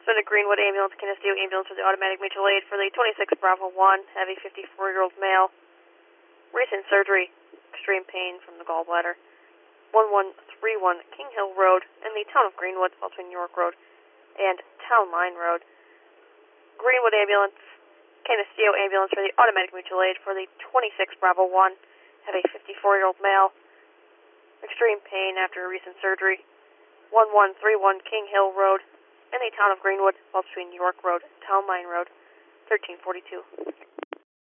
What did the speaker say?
Send a Greenwood ambulance, Canisteo ambulance for the automatic mutual aid for the 26 Bravo 1, heavy 54-year-old male. Recent surgery, extreme pain from the gallbladder. 1131 King Hill Road in the town of Greenwood, between York Road and Town Line Road. Greenwood ambulance, Canisteo ambulance for the automatic mutual aid for the 26 Bravo 1, heavy 54-year-old male. Extreme pain after recent surgery. 1131 King Hill Road in the town of Greenwood, between York Road, Town Line Road, 1342.